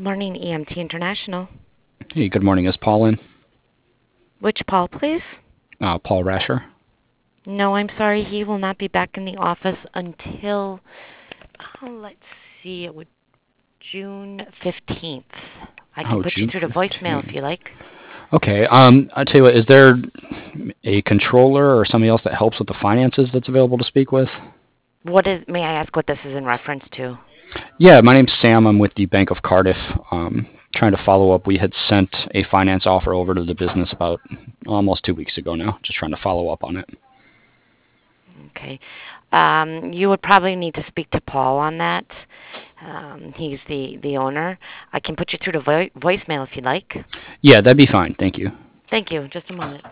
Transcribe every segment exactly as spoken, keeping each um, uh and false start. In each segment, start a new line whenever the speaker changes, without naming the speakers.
Good morning, E M T International.
Hey, good morning. Is Paul in?
Which Paul, please?
Uh, Paul Rasher.
No, I'm sorry. He will not be back in the office until, oh, let's see, it would June fifteenth. I can
Oh,
put you
June
through to voicemail if
fifteenth.
you like.
Okay. Um, I tell you what. Is there a controller or somebody else that helps with the finances that's available to speak with?
What is, may I ask what this is in reference to?
Yeah, my name's Sam. I'm with the Bank of Cardiff. Um, trying to follow up. We had sent a finance offer over to the business about almost two weeks ago now. Just trying to follow up on it.
Okay. Um, you would probably need to speak to Paul on that. Um, he's the, the owner. I can put you through to vo- voicemail if you'd like.
Yeah, that'd be fine. Thank you.
Thank you. Just a moment.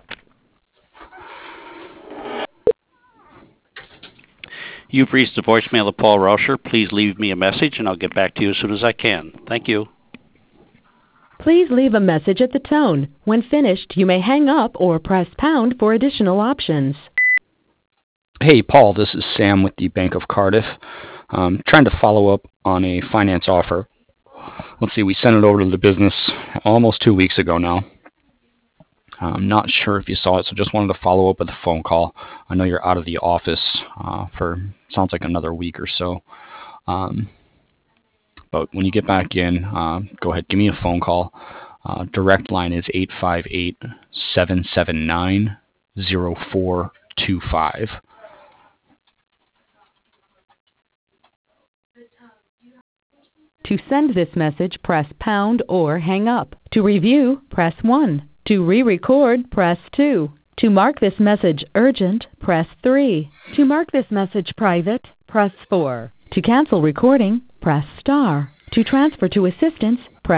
You've reached the voicemail of Paul Rauscher. Please leave me a message, and I'll get back to you as soon as I can. Thank you.
Please leave a message at the tone. When finished, you may hang up or press pound for additional options.
Hey, Paul. This is Sam with the Bank of Cardiff. Um, trying to follow up on a finance offer. Let's see. We sent it over to the business almost two weeks ago now. I'm not sure if you saw it, so just wanted to follow up with a phone call. I know you're out of the office uh, for, sounds like another week or so. Um, but when you get back in, uh, go ahead, give me a phone call. Uh, direct line is eight five eight, seven seven nine, zero four two five.
To send this message, press pound or hang up. To review, press one. To re-record, press two. To mark this message urgent, press three. To mark this message private, press four. To cancel recording, press star. To transfer to assistance,